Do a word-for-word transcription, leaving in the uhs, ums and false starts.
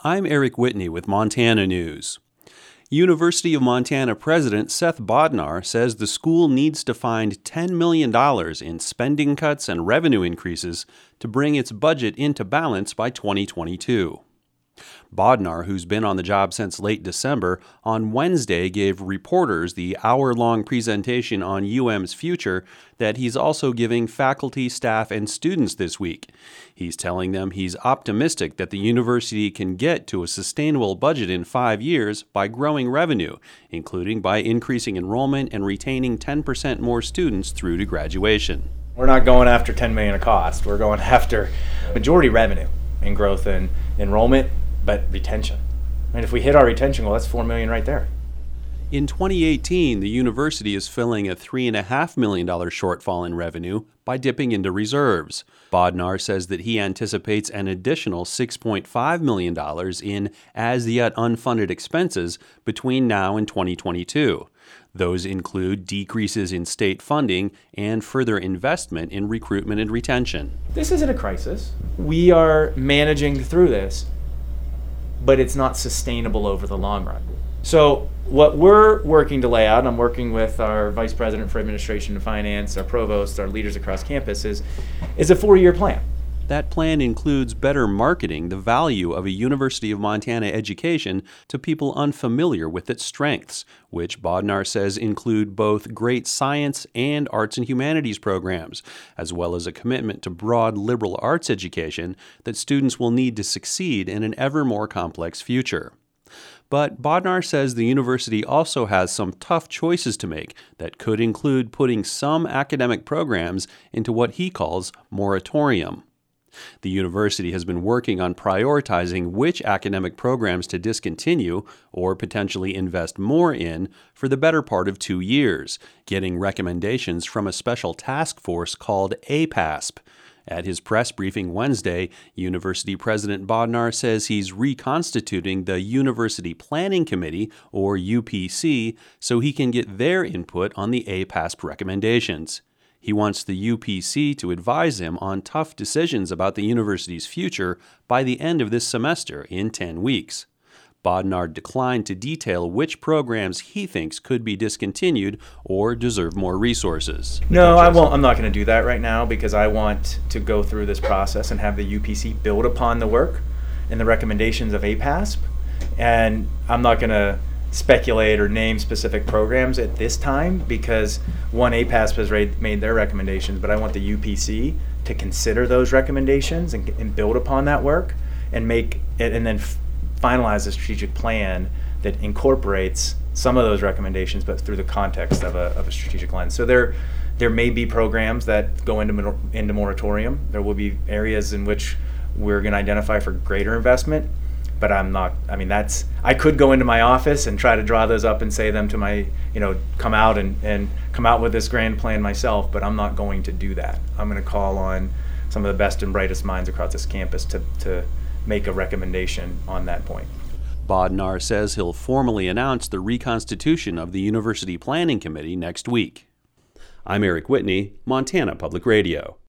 I'm Eric Whitney with Montana News. University of Montana President Seth Bodnar says the school needs to find ten million dollars in spending cuts and revenue increases to bring its budget into balance by twenty twenty-two. Bodnar, who's been on the job since late December, on Wednesday gave reporters the hour-long presentation on U M's future that he's also giving faculty, staff, and students this week. He's telling them he's optimistic that the university can get to a sustainable budget in five years by growing revenue, including by increasing enrollment and retaining ten percent more students through to graduation. We're not going after ten million dollars of cost. We're going after majority revenue and growth in enrollment, but retention. And if we hit our retention goal, that's four million dollars right there. In twenty eighteen, the university is filling a three point five million dollars shortfall in revenue by dipping into reserves. Bodnar says that he anticipates an additional six point five million dollars in as-yet unfunded expenses between now and twenty twenty-two. Those include decreases in state funding and further investment in recruitment and retention. This isn't a crisis. We are managing through this, but it's not sustainable over the long run. So what we're working to lay out, and I'm working with our Vice President for Administration and Finance, our provost, our leaders across campus, is, is a four-year plan. That plan includes better marketing the value of a University of Montana education to people unfamiliar with its strengths, which Bodnar says include both great science and arts and humanities programs, as well as a commitment to broad liberal arts education that students will need to succeed in an ever more complex future. But Bodnar says the university also has some tough choices to make that could include putting some academic programs into what he calls moratorium. The university has been working on prioritizing which academic programs to discontinue or potentially invest more in for the better part of two years, getting recommendations from a special task force called A P A S P. At his press briefing Wednesday, University President Bodnar says he's reconstituting the University Planning Committee, or U P C, so he can get their input on the A P A S P recommendations. He wants the U P C to advise him on tough decisions about the university's future by the end of this semester in ten weeks. Bodnar declined to detail which programs he thinks could be discontinued or deserve more resources. No, I won't. I'm not going to do that right now because I want to go through this process and have the U P C build upon the work and the recommendations of A P A S P. And I'm not going to speculate or name specific programs at this time because one, A P A S P has made their recommendations, but I want the U P C to consider those recommendations and, and build upon that work and make it, and then f- finalize a strategic plan that incorporates some of those recommendations, but through the context of a, of a strategic lens. So there, there may be programs that go into into moratorium. There will be areas in which we're going to identify for greater investment. But I'm not, I mean, that's, I could go into my office and try to draw those up and say them to my, you know, come out and, and come out with this grand plan myself, but I'm not going to do that. I'm going to call on some of the best and brightest minds across this campus to, to make a recommendation on that point. Bodnar says he'll formally announce the reconstitution of the University Planning Committee next week. I'm Eric Whitney, Montana Public Radio.